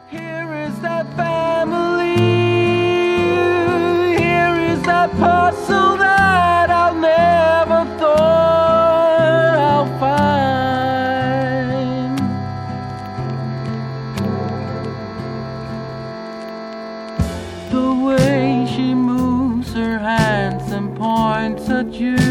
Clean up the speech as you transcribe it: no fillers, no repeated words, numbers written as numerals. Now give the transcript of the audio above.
Here is that family. Here is that parcel that I'll never thought I'll find. The way she moves her hands and points at you.